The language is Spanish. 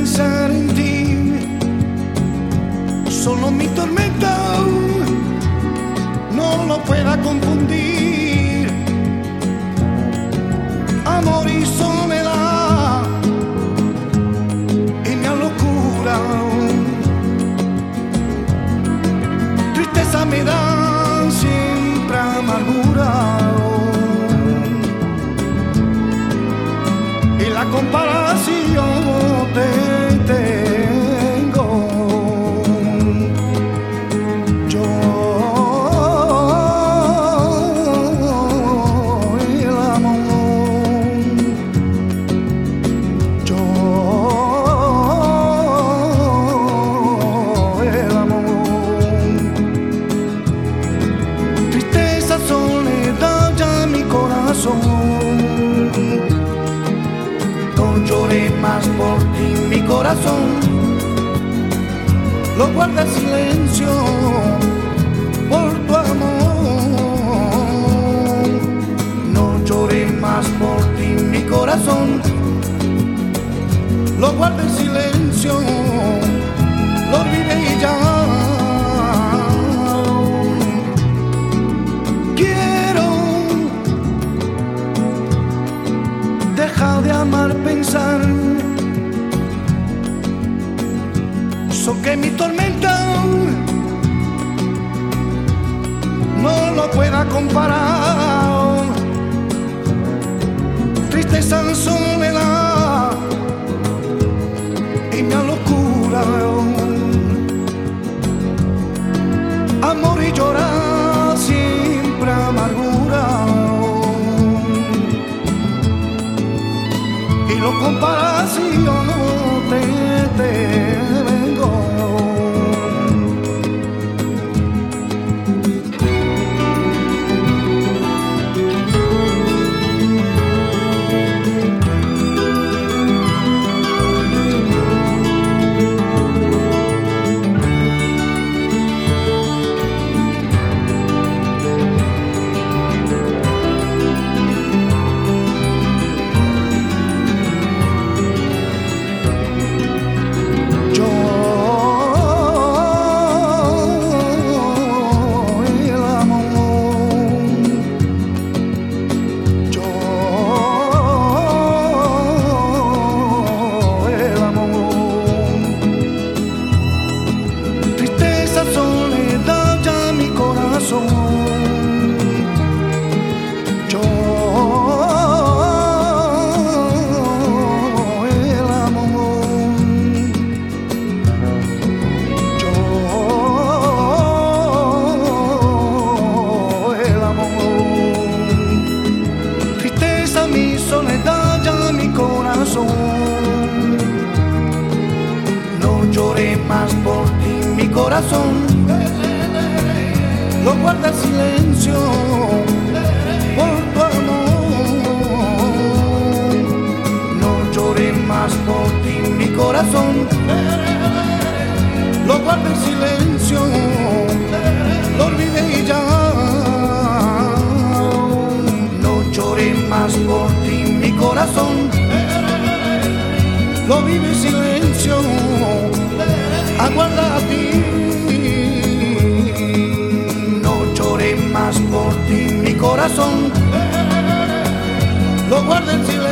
pensar en ti. Solo mi tormenta no lo pueda confundir. Amor y soledad y mi locura. Tristeza me da siempre amargura. Y la comparación te tengo. Yo el amor. Yo el amor. Tristeza, soledad ya mi corazón. Lloré más por ti, mi corazón lo guarda en silencio por tu amor. No lloré más por ti, mi corazón lo guarda en silencio, lo olvidé y ya. Quiero dejar de amar, pensar, so que mi tormenta no lo pueda comparar. Tristeza, soledad y mi locura. Amor y llorar, siempre amargura. Y lo comparas y yo no te vengo. Mi soledad ya mi corazón. No lloré más por ti, mi corazón lo guarda en silencio por tu amor. No lloré más por ti, mi corazón lo guarda en silencio, lo olvidé y ya. Más por ti, mi corazón lo vive en silencio, aguarda a ti. No lloré más por ti, mi corazón lo guarda en silencio.